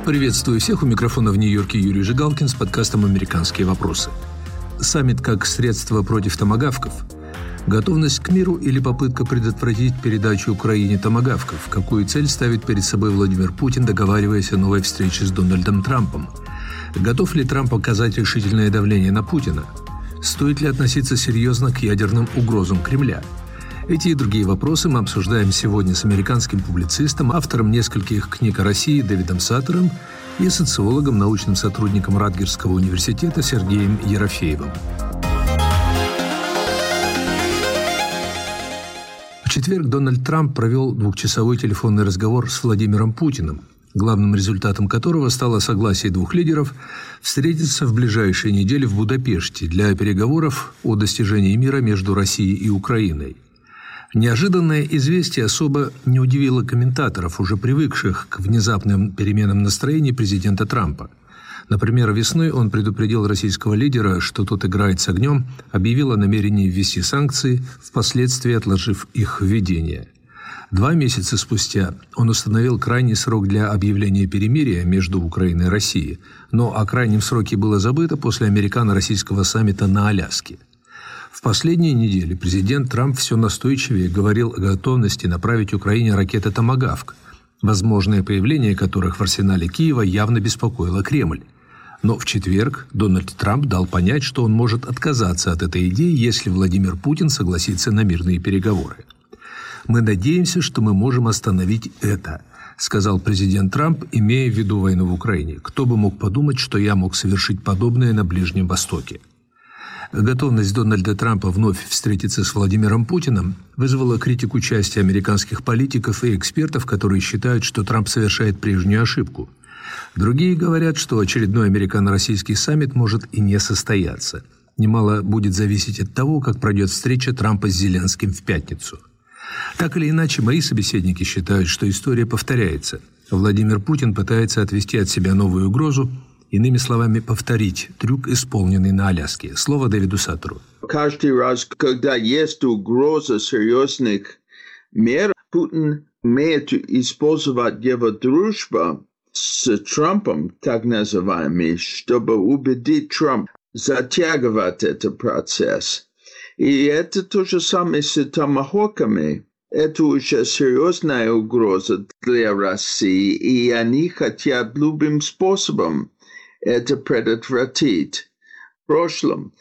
Приветствую всех. У микрофона в Нью-Йорке Юрий Жигалкин с подкастом «Американские вопросы». Саммит как средство против томагавков. Готовность к миру или попытка предотвратить передачу Украине томагавков? Какую цель ставит перед собой Владимир Путин, договариваясь о новой встрече с Дональдом Трампом? Готов ли Трамп оказать решительное давление на Путина? Стоит ли относиться серьезно к ядерным угрозам Кремля? Эти и другие вопросы мы обсуждаем сегодня с американским публицистом, автором нескольких книг о России Дэвидом Саттером и социологом, научным сотрудником Ратгерского университета Сергеем Ерофеевым. В четверг Дональд Трамп провел двухчасовой телефонный разговор с Владимиром Путиным, главным результатом которого стало согласие двух лидеров встретиться в ближайшие недели в Будапеште для переговоров о достижении мира между Россией и Украиной. Неожиданное известие особо не удивило комментаторов, уже привыкших к внезапным переменам настроения президента Трампа. Например, весной он предупредил российского лидера, что тот играет с огнем, объявил о намерении ввести санкции, впоследствии отложив их введение. 2 месяца спустя он установил крайний срок для объявления перемирия между Украиной и Россией, но о крайнем сроке было забыто после американо-российского саммита на Аляске. В последние недели президент Трамп все настойчивее говорил о готовности направить Украине ракеты «Томагавк», возможное появление которых в арсенале Киева явно беспокоило Кремль. Но в четверг Дональд Трамп дал понять, что он может отказаться от этой идеи, если Владимир Путин согласится на мирные переговоры. «Мы надеемся, что мы можем остановить это», — сказал президент Трамп, имея в виду войну в Украине. «Кто бы мог подумать, что я мог совершить подобное на Ближнем Востоке?» Готовность Дональда Трампа вновь встретиться с Владимиром Путиным вызвала критику части американских политиков и экспертов, которые считают, что Трамп совершает прежнюю ошибку. Другие говорят, что очередной американо-российский саммит может и не состояться. Немало будет зависеть от того, как пройдет встреча Трампа с Зеленским в пятницу. Так или иначе, мои собеседники считают, что история повторяется. Владимир Путин пытается отвести от себя новую угрозу, иными словами, повторить трюк, исполненный на Аляске. Слово Дэвиду Саттеру. Каждый раз, когда есть угроза серьезных мер, Путин умеет использовать его дружбу с Трампом, так называемый, чтобы убедить Трампа затягивать этот процесс. И это то же самое с томахоками. Это уже серьезная угроза для России, и они хотят любым способом это предотвратить. В прошлом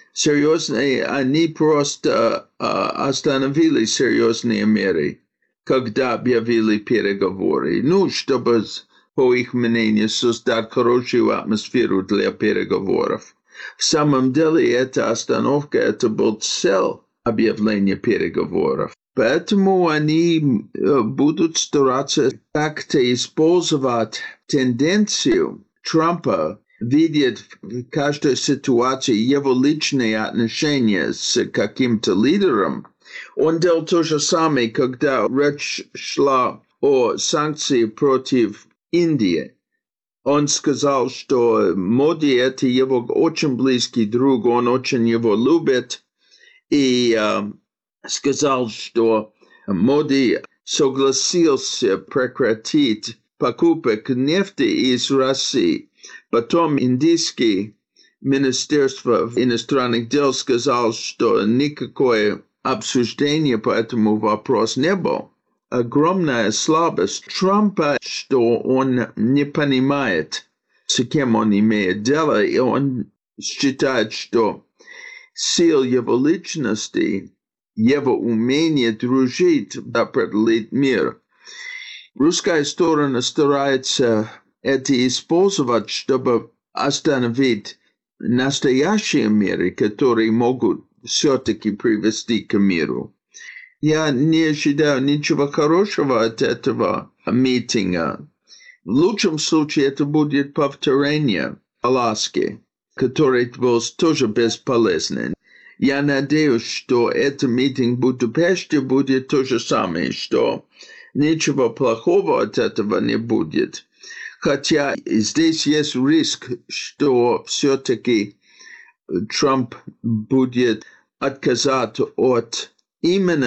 они просто остановили серьезные меры, когда объявили переговоры. Чтобы, по их мнению, создать хорошую атмосферу для переговоров. В самом деле, эта остановка, это был цель объявления переговоров. Поэтому они будут стараться как-то использовать тенденцию Трампа, видит в каждой ситуации его личные отношения с каким-то лидером. Он делал то же самое, когда речь шла о санкции против Индии. Он сказал, что Моди – это его очень близкий друг, он очень его любит. И сказал, что Моди согласился прекратить покупок нефти из России. Потом индийское министерство иностранных дел сказал, что никакое обсуждение по этому вопросу не было. Огромная слабость Трампа, что он не понимает, с кем он имеет дело, и он считает, что сила его личности, его умение дружить, определит мир. Русская сторона старается это использовать, чтобы остановить настоящие меры, которые могут все-таки привести к миру. Я не ожидаю ничего хорошего от этого митинга. В лучшем случае это будет повторение Аляски, который был тоже бесполезный. Я надеюсь, что этот митинг в Будапеште будет то же самое, что ничего плохого от этого не будет. Хотя здесь есть риск, что все-таки Трамп будет отказаться от именно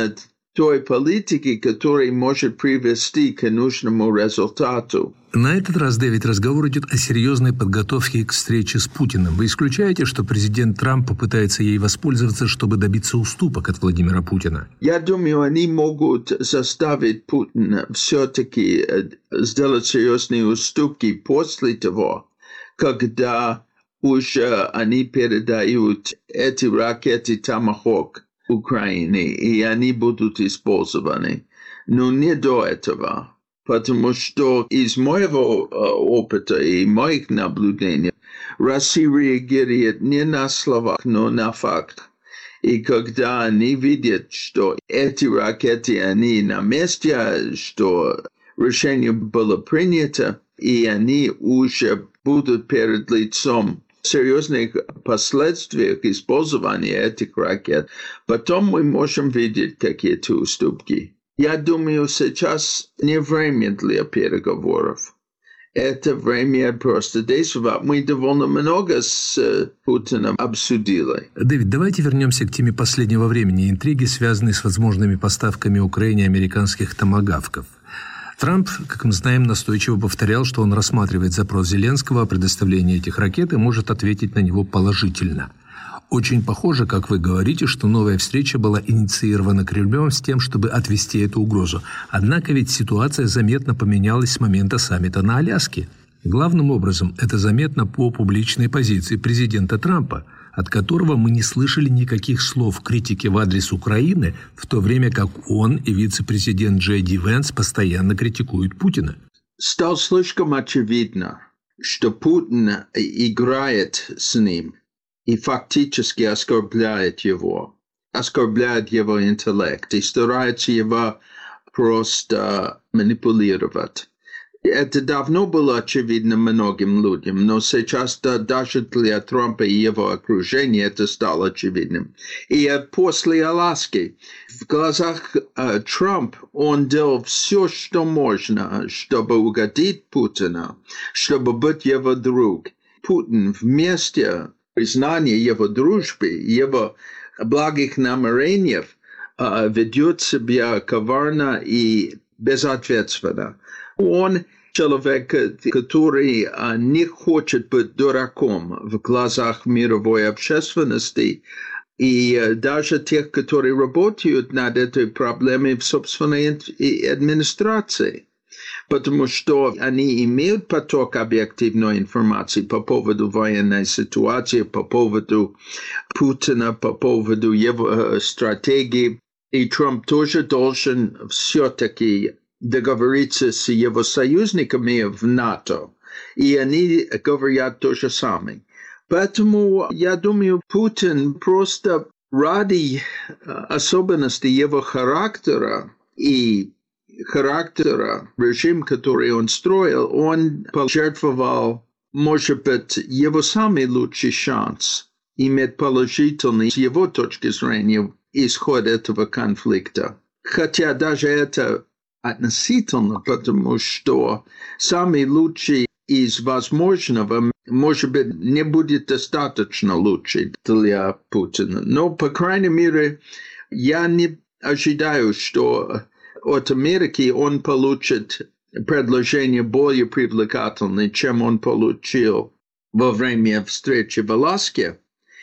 той политики, которая может привести к нужному результату. На этот раз, Дэвид, разговор идет о серьезной подготовке к встрече с Путиным. Вы исключаете, что президент Трамп попытается ей воспользоваться, чтобы добиться уступок от Владимира Путина? Я думаю, они могут заставить Путина все-таки сделать серьезные уступки после того, когда уже они передают эти ракеты «Томахавк» Украине, и они будут использованы. Но не до этого. Потому что из моего опыта и моих наблюдений Россия реагирует не на слова, но на факт. И когда они видят, что эти ракеты, они на месте, что решение было принято, и они уже будут перед лицом серьезных последствий использования этих ракет, потом мы можем видеть какие-то уступки. Я думаю, сейчас не время для переговоров. Это время просто действовать. Мы довольно много с Путиным обсудили. Дэвид, давайте вернемся к теме последнего времени. Интриги, связанные с возможными поставками Украине американских томагавков. Трамп, как мы знаем, настойчиво повторял, что он рассматривает запрос Зеленского о предоставлении этих ракет и может ответить на него положительно. Очень похоже, как вы говорите, что новая встреча была инициирована Кремлем с тем, чтобы отвести эту угрозу. Однако ведь ситуация заметно поменялась с момента саммита на Аляске. Главным образом это заметно по публичной позиции президента Трампа, от которого мы не слышали никаких слов критики в адрес Украины, в то время как он и вице-президент Джей Ди Венс постоянно критикуют Путина. Стало слишком очевидно, что Путин играет с ним и фактически оскорбляет его интеллект и старается его просто манипулировать. Это давно было очевидно многим людям, но сейчас даже для Трампа и его окружения это стало очевидным. И после Аляски в глазах Трампа он делал все, что можно, чтобы угодить Путину, чтобы быть его друг. Путин вместе признания его дружбы, его благих намерений ведет себя коварно и безответственно. Он человек, который не хочет быть дураком в глазах мировой общественности, и даже тех, которые работают над этой проблемой в собственной администрации. Потому что они имеют поток объективной информации по поводу военной ситуации, по поводу Путина, по поводу его стратегии. И Трамп тоже должен все-таки договориться с его союзниками в НАТО. И они говорят то же самое. Поэтому, я думаю, Путин просто ради особенностей его характера и характера режима, который он строил, он пожертвовал, может быть, его самый лучший шанс иметь положительный, с его точки зрения, исход этого конфликта. Хотя даже это относительно, потому что самый лучший из возможного, может быть, не будет достаточно лучший для Путина. Но, по крайней мере, я не ожидаю, что от Америки он получит предложение более привлекательное, чем он получил во время встречи в Аляске.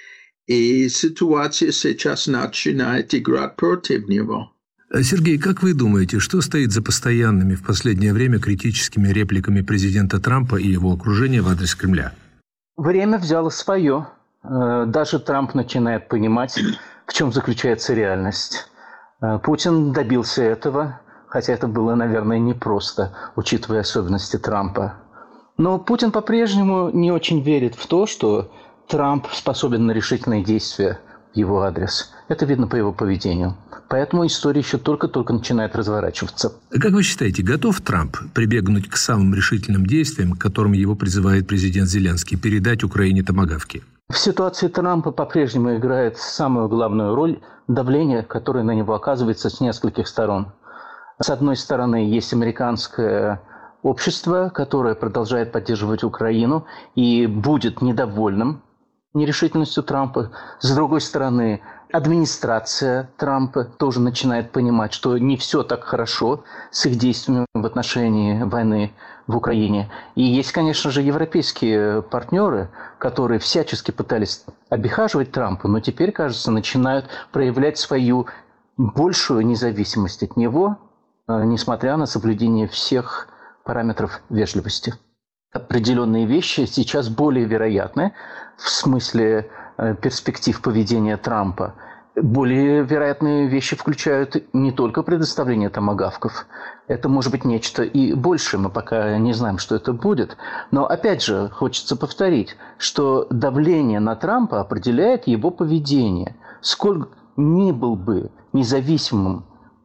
И ситуация сейчас начинает играть против него. Сергей, как вы думаете, что стоит за постоянными в последнее время критическими репликами президента Трампа и его окружения в адрес Кремля? Время взяло свое. Даже Трамп начинает понимать, в чем заключается реальность. Путин добился этого, хотя это было, наверное, непросто, учитывая особенности Трампа. Но Путин по-прежнему не очень верит в то, что Трамп способен на решительные действия в его адрес. Это видно по его поведению. Поэтому история еще только-только начинает разворачиваться. Как вы считаете, готов Трамп прибегнуть к самым решительным действиям, к которым его призывает президент Зеленский, передать Украине томагавки? В ситуации Трампа по-прежнему играет самую главную роль давление, которое на него оказывается с нескольких сторон. С одной стороны, есть американское общество, которое продолжает поддерживать Украину и будет недовольным нерешительностью Трампа. С другой стороны, Администрация Трампа тоже начинает понимать, что не все так хорошо с их действиями в отношении войны в Украине. И есть, конечно же, европейские партнеры, которые всячески пытались обихаживать Трампа, но теперь, кажется, начинают проявлять свою большую независимость от него, несмотря на соблюдение всех параметров вежливости. Определенные вещи сейчас более вероятны в смысле перспектив поведения Трампа. Более вероятные вещи включают не только предоставление томагавков. Это может быть нечто и большее, мы пока не знаем, что это будет. Но опять же, хочется повторить, что давление на Трампа определяет его поведение. Сколько ни был бы независимым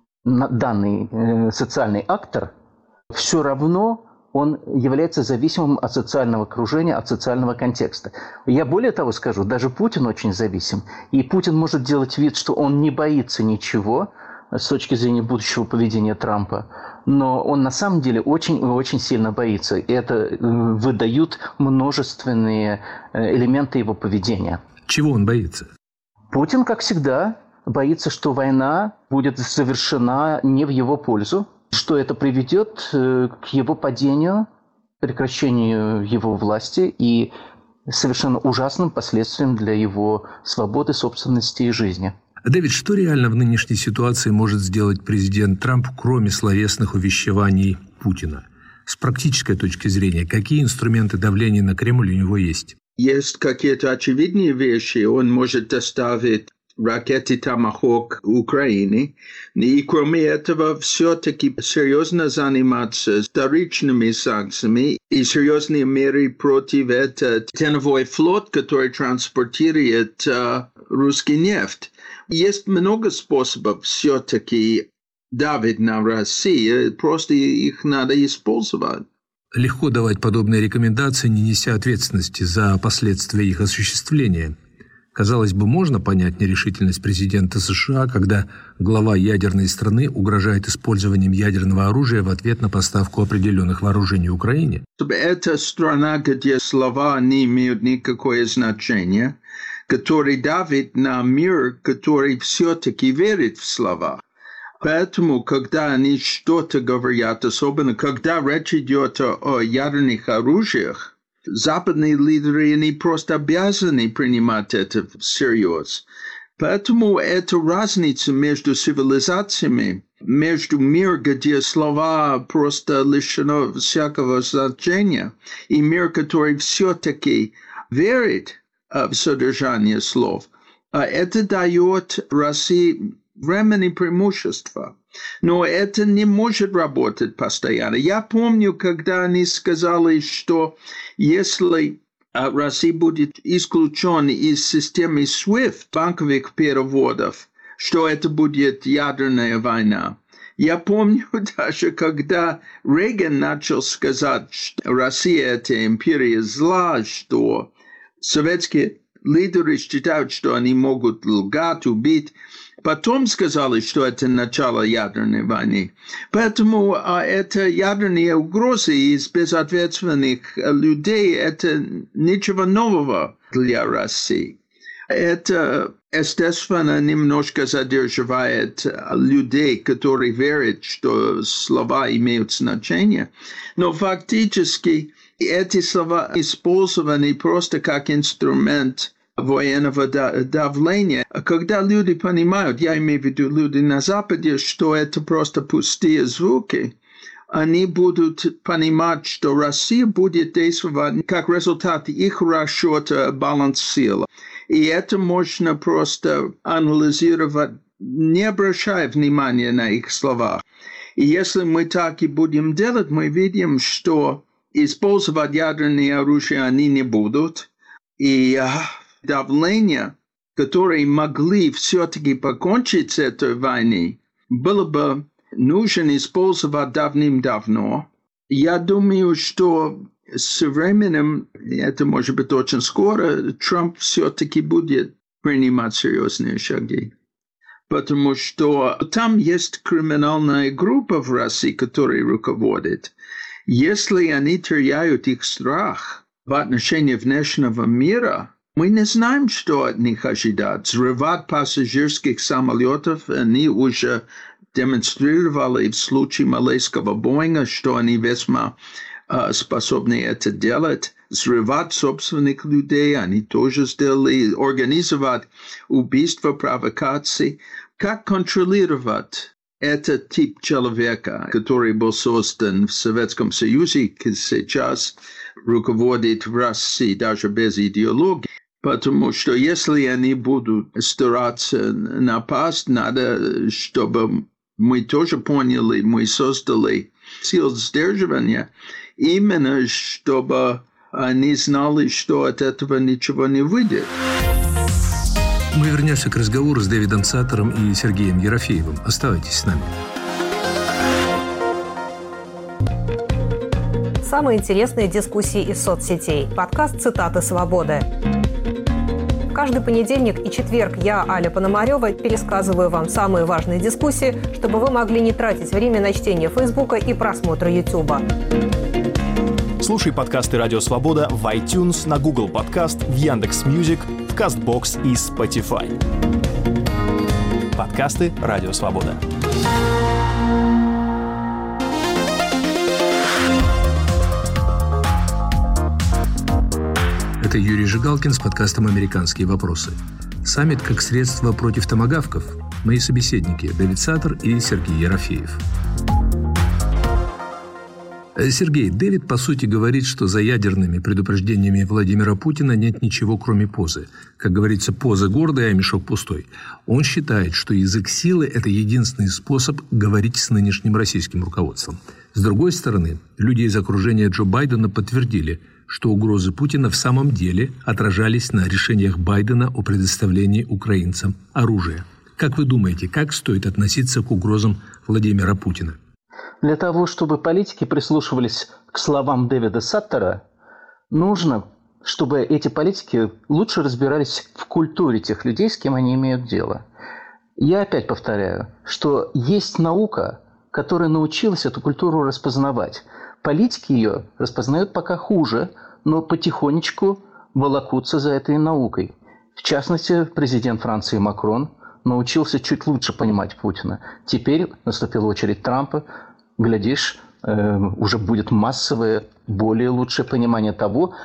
данный социальный актор, все равно он является зависимым от социального окружения, от социального контекста. Я более того скажу, даже Путин очень зависим. И Путин может делать вид, что он не боится ничего с точки зрения будущего поведения Трампа, но он на самом деле очень сильно боится. И это выдают множественные элементы его поведения. Чего он боится? Путин, как всегда, боится, что война будет завершена не в его пользу, что это приведет к его падению, прекращению его власти и совершенно ужасным последствиям для его свободы, собственности и жизни. Дэвид, что реально в нынешней ситуации может сделать президент Трамп, кроме словесных увещеваний Путина? С практической точки зрения, какие инструменты давления на Кремль у него есть? Есть какие-то очевидные вещи. Он может доставить ракеты «Томахавк» Украине. И кроме этого, все-таки серьезно заниматься вторичными санкциями и серьезные меры против этого теневой флот, который транспортирует русский нефть. Есть много способов все-таки давить на Россию, просто их надо использовать. Легко давать подобные рекомендации, не неся ответственности за последствия их осуществления. Казалось бы, можно понять нерешительность президента США, когда глава ядерной страны угрожает использованием ядерного оружия в ответ на поставку определенных вооружений Украине. Это страна, где слова не имеют никакое значение, который давит на мир, который все-таки верит в слова. Поэтому, когда они что-то говорят, особенно когда речь идет о ядерных оружиях, западные лидеры, они просто обязаны принимать это всерьез. Поэтому это разница между цивилизациями, между миром, где слова просто лишены всякого значения, и мир, который все-таки верит в содержание слов. Это дает России временное преимущество. Но это не может работать постоянно. Я помню, когда они сказали, что если Россия будет исключена из системы SWIFT, банковых переводов, что это будет ядерная война. Я помню даже, когда Рейган начал сказать, что Россия – это империя зла, что советские лидеры считают, что они могут лгать, убить. Потом сказали, что это начало ядерной войны. Поэтому это ядерные угрозы из безответственных людей, это ничего нового для России. Это, естественно, немножко задерживает людей, которые верят, что слова имеют значение. Но фактически эти слова использованы просто как инструмент военного давления. Когда люди понимают, я имею в виду люди на Западе, что это просто пустые звуки, они будут понимать, что Россия будет действовать как результат их расчета баланс сил. И это можно просто анализировать, не обращая внимания на их слова. И если мы так и будем делать, мы видим, что использовать ядерные оружия они не будут. И давление, которое могли все-таки покончить с этой войной, было бы нужно использовать давным-давно. Я думаю, что со временем, это может быть очень скоро, Трамп все-таки будет принимать серьезные шаги. Потому что там есть криминальная группа в России, которая руководит. Если они теряют их страх в отношении внешнего мира, Мы не знаем, что от них ожидать. Взрывать пассажирских самолетов они уже демонстрировали в случае малайского Боинга, что они весьма способны это делать. Взрывать собственных людей они тоже сделали. Организовать убийства, провокации. Как контролировать этот тип человека, который был создан в Советском Союзе, который сейчас руководит Россией даже без идеологии? Потому что если они будут стараться напасть, надо, чтобы мы тоже поняли, мы создали силу сдерживания, именно чтобы они знали, что от этого ничего не выйдет. Мы вернемся к разговору с Дэвидом Саттером и Сергеем Ерофеевым. Оставайтесь с нами. Самые интересные дискуссии из соцсетей. Подкаст «Цитаты свободы». Каждый понедельник и четверг я, Аля Пономарева, пересказываю вам самые важные дискуссии, чтобы вы могли не тратить время на чтение Фейсбука и просмотра Ютуба. Слушай подкасты «Радио Свобода» в iTunes, на Google Подкаст, в Яндекс.Мьюзик, в Кастбокс и Spotify. Подкасты «Радио Свобода». Это Юрий Жигалкин с подкастом «Американские вопросы». Саммит как средство против томагавков. Мои собеседники Дэвид Саттер и Сергей Ерофеев. Сергей, Дэвид, по сути, говорит, что за ядерными предупреждениями Владимира Путина нет ничего, кроме позы. Как говорится, поза гордая, а мешок пустой. Он считает, что язык силы – это единственный способ говорить с нынешним российским руководством. С другой стороны, люди из окружения Джо Байдена подтвердили, что угрозы Путина в самом деле отражались на решениях Байдена о предоставлении украинцам оружия. Как вы думаете, как стоит относиться к угрозам Владимира Путина? Для того, чтобы политики прислушивались к словам Дэвида Саттера, нужно, чтобы эти политики лучше разбирались в культуре тех людей, с кем они имеют дело. Я опять повторяю, что есть наука, которая научилась эту культуру распознавать. Политики ее распознают пока хуже, но потихонечку волокутся за этой наукой. В частности, президент Франции Макрон научился чуть лучше понимать Путина. Теперь наступила очередь Трампа. Глядишь, уже будет массовое, более лучшее понимание того,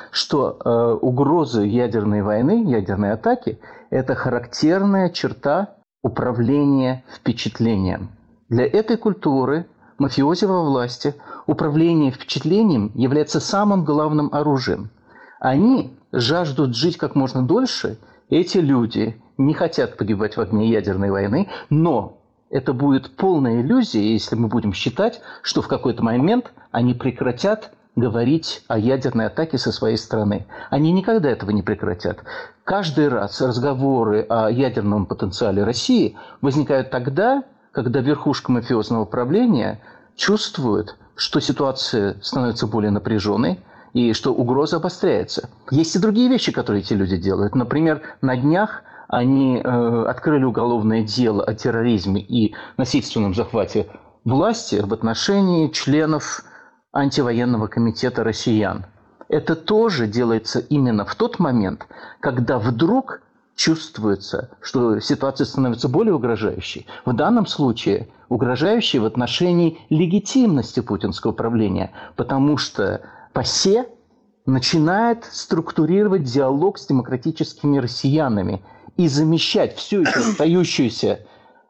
что угроза ядерной войны, ядерной атаки – это характерная черта управления впечатлением. Для этой культуры мафиози во власти управление впечатлением является самым главным оружием. Они жаждут жить как можно дольше. Эти люди не хотят погибать в огне ядерной войны, но это будет полная иллюзия, если мы будем считать, что в какой-то момент они прекратят говорить о ядерной атаке со своей стороны. Они никогда этого не прекратят. Каждый раз разговоры о ядерном потенциале России возникают тогда, когда верхушка мафиозного правления чувствует, что ситуация становится более напряженной и что угроза обостряется. Есть и другие вещи, которые эти люди делают. Например, на днях они открыли уголовное дело о терроризме и насильственном захвате власти в отношении членов антивоенного комитета россиян. Это тоже делается именно в тот момент, когда вдруг чувствуется, что ситуация становится более угрожающей. В данном случае угрожающей в отношении легитимности путинского правления, потому что ПАСЕ начинает структурировать диалог с демократическими россиянами и замещать всю эту остающуюся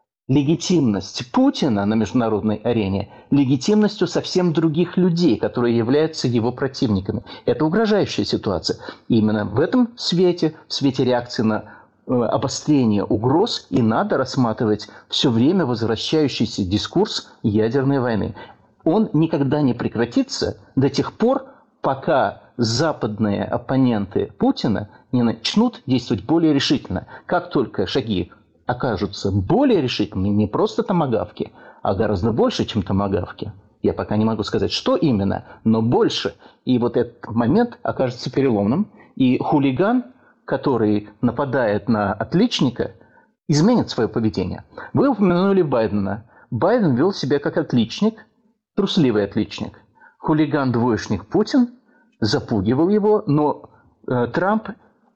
легитимность Путина на международной арене легитимностью совсем других людей, которые являются его противниками. Это угрожающая ситуация. И именно в этом свете, в свете реакции на обострение угроз, и надо рассматривать все время возвращающийся дискурс ядерной войны. Он никогда не прекратится до тех пор, пока западные оппоненты Путина не начнут действовать более решительно. Как только шаги окажутся более решительными, не просто томагавки, а гораздо больше, чем томагавки. Я пока не могу сказать, что именно, но больше. И вот этот момент окажется переломным. И хулиган, который нападает на отличника, изменит свое поведение. Вы упомянули Байдена. Байден вел себя как отличник, трусливый отличник. Хулиган-двоечник Путин запугивал его, но Трамп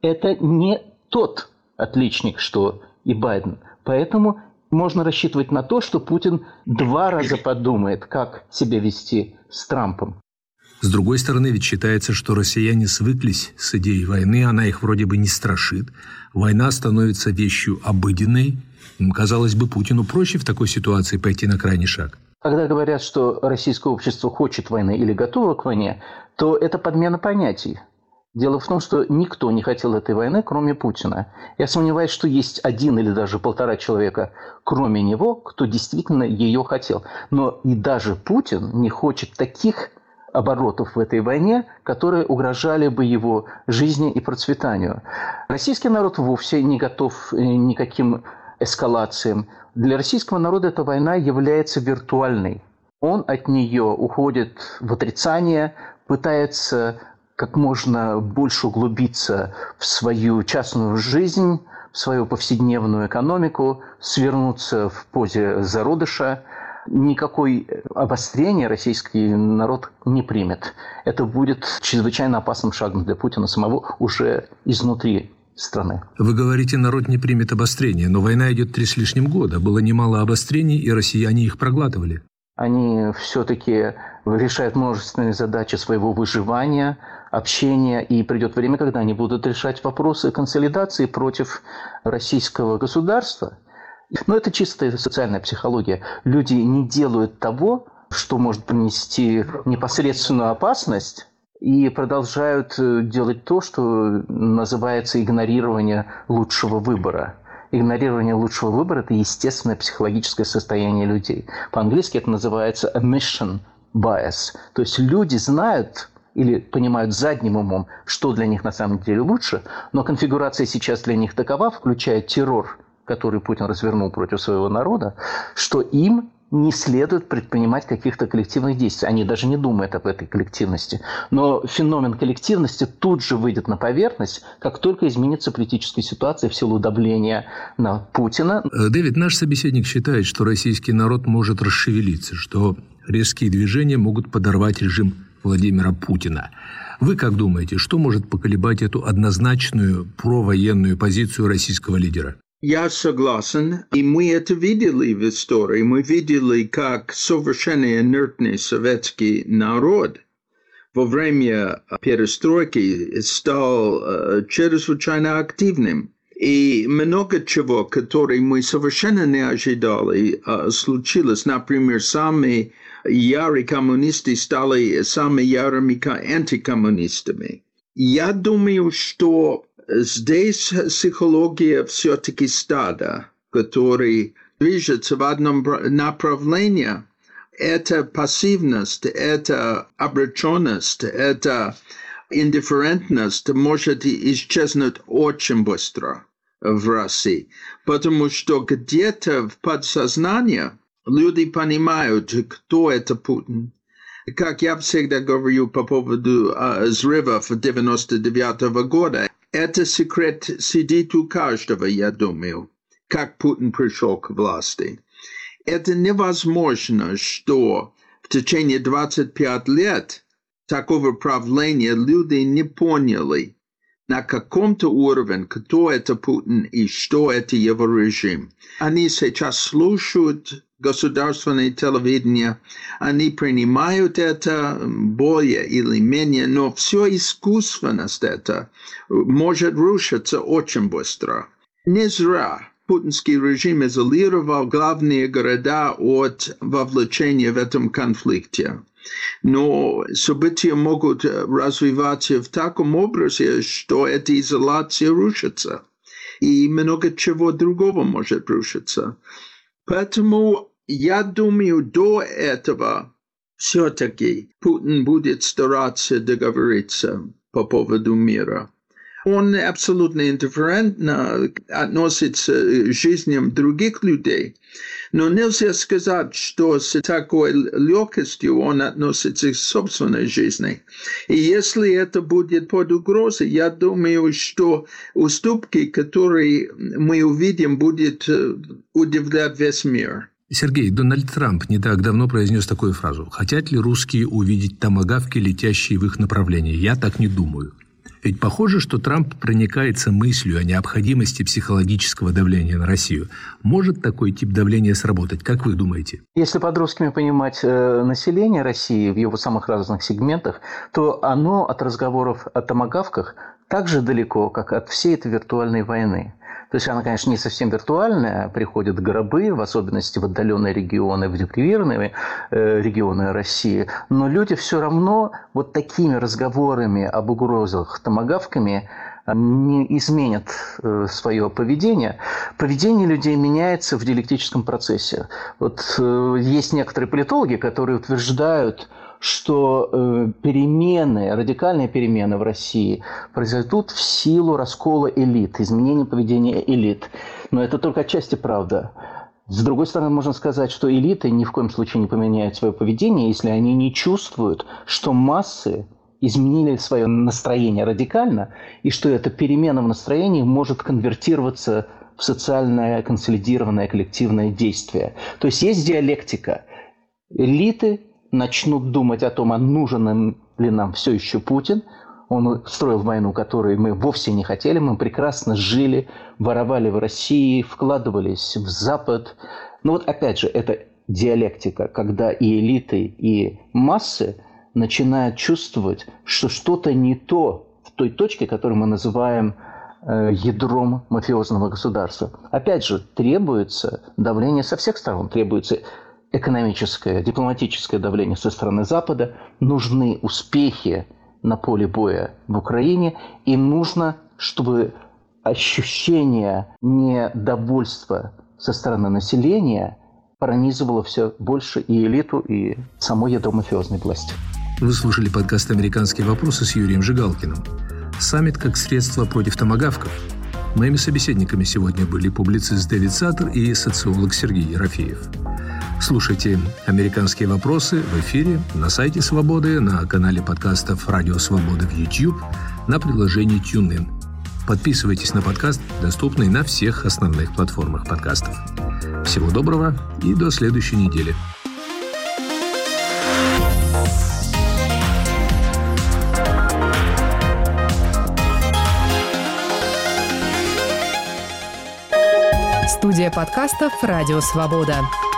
это не тот отличник, что и Байден. Поэтому можно рассчитывать на то, что Путин 2 раза подумает, как себя вести с Трампом. С другой стороны, ведь считается, что россияне свыклись с идеей войны, она их вроде бы не страшит. Война становится вещью обыденной. Казалось бы, Путину проще в такой ситуации пойти на крайний шаг. Когда говорят, что российское общество хочет войны или готово к войне, то это подмена понятий. Дело в том, что никто не хотел этой войны, кроме Путина. Я сомневаюсь, что есть 1 или даже 1,5 человека, кроме него, кто действительно ее хотел. Но и даже Путин не хочет таких оборотов в этой войне, которые угрожали бы его жизни и процветанию. Российский народ вовсе не готов никаким эскалациям. Для российского народа эта война является виртуальной. Он от нее уходит в отрицание, пытается как можно больше углубиться в свою частную жизнь, в свою повседневную экономику, свернуться в позе зародыша. Никакой обострения российский народ не примет. Это будет чрезвычайно опасным шагом для Путина самого уже изнутри страны. Вы говорите, народ не примет обострения, но война идет 3 с лишним года. Было немало обострений, и россияне их проглатывали. Они все-таки решают множественные задачи своего выживания, общения, и придет время, когда они будут решать вопросы консолидации против российского государства. Но это чистая социальная психология. Люди не делают того, что может принести непосредственную опасность, и продолжают делать то, что называется игнорирование лучшего выбора. Игнорирование лучшего выбора – это естественное психологическое состояние людей. По-английски это называется omission bias. То есть люди знают или понимают задним умом, что для них на самом деле лучше, но конфигурация сейчас для них такова, включая террор, который Путин развернул против своего народа, что им не следует предпринимать каких-то коллективных действий. Они даже не думают об этой коллективности. Но феномен коллективности тут же выйдет на поверхность, как только изменится политическая ситуация в силу давления на Путина. Дэвид, наш собеседник считает, что российский народ может расшевелиться, что резкие движения могут подорвать режим Владимира Путина. Вы как думаете, что может поколебать эту однозначную провоенную позицию российского лидера? Я согласен, и мы это видели в истории. Мы видели, как совершенно инертный советский народ во время перестройки стал чрезвычайно активным. И много чего, которое мы совершенно не ожидали, случилось. Например, самые ярые коммунисты стали самыми ярыми антикоммунистами. Я думаю, что здесь психология все-таки стада, который движется в одном направлении. Это пассивность, это обреченность, это индифферентность может исчезнуть очень быстро в России, потому что где-то в подсознании люди понимают, кто это Путин. Как я всегда говорю по поводу взрывов 99-го года, это секрет сидит у каждого, я думаю, как Путин пришел к власти. Это невозможно, что в течение 25 лет такого правления люди не поняли на каком-то уровне, кто это Путин и что это его режим. Они сейчас слушают государственное телевидение, они принимают это более или менее, но все искусственность это может рушиться очень быстро. Не зря путинский режим изолировал главные города от вовлечения в этом конфликте. Но события могут развиваться в таком образе, что эта изоляция рушится. И много чего другого может рушиться. Поэтому я думаю, до этого все-таки Путин будет стараться договориться по поводу мира. Он абсолютно индифферентно относится к жизням других людей. Но нельзя сказать, что с такой легкостью он относится к собственной жизни. И если это будет под угрозой, я думаю, что уступки, которые мы увидим, будут удивлять весь мир. Сергей, Дональд Трамп не так давно произнес такую фразу. «Хотят ли русские увидеть томагавки, летящие в их направлении? Я так не думаю». Ведь похоже, что Трамп проникается мыслью о необходимости психологического давления на Россию. Может такой тип давления сработать? Как вы думаете? Если под русскими понимать население России в его самых разных сегментах, то оно от разговоров о томагавках так же далеко, как от всей этой виртуальной войны. То есть она, конечно, не совсем виртуальная, приходят гробы, в особенности в отдаленные регионы, в депривированные регионы России, но люди все равно вот такими разговорами об угрозах томагавками не изменят свое поведение. Поведение людей меняется в диалектическом процессе. Вот есть некоторые политологи, которые утверждают, что перемены, радикальные перемены в России произойдут в силу раскола элит, изменения поведения элит. Но это только отчасти правда. С другой стороны, можно сказать, что элиты ни в коем случае не поменяют свое поведение, если они не чувствуют, что массы изменили свое настроение радикально, и что эта перемена в настроении может конвертироваться в социальное консолидированное коллективное действие. То есть есть диалектика. Элиты начнут думать о том, а нужен ли нам все еще Путин. Он строил войну, которую мы вовсе не хотели. Мы прекрасно жили, воровали в России, вкладывались в Запад. Но вот опять же, это диалектика, когда и элиты, и массы начинают чувствовать, что что-то не то в той точке, которую мы называем ядром мафиозного государства. Опять же, требуется давление со всех сторон, требуется экономическое, дипломатическое давление со стороны Запада, нужны успехи на поле боя в Украине, и нужно, чтобы ощущение недовольства со стороны населения пронизывало все больше и элиту, и само ядро мафиозной власти. Вы слушали подкаст «Американские вопросы» с Юрием Жигалкиным. Саммит как средство против томагавков. Моими собеседниками сегодня были публицист Дэвид Саттер и социолог Сергей Ерофеев. Слушайте «Американские вопросы» в эфире, на сайте «Свободы», на канале подкастов «Радио Свобода» в YouTube, на приложении TuneIn. Подписывайтесь на подкаст, доступный на всех основных платформах подкастов. Всего доброго и до следующей недели. Студия подкастов «Радио Свобода».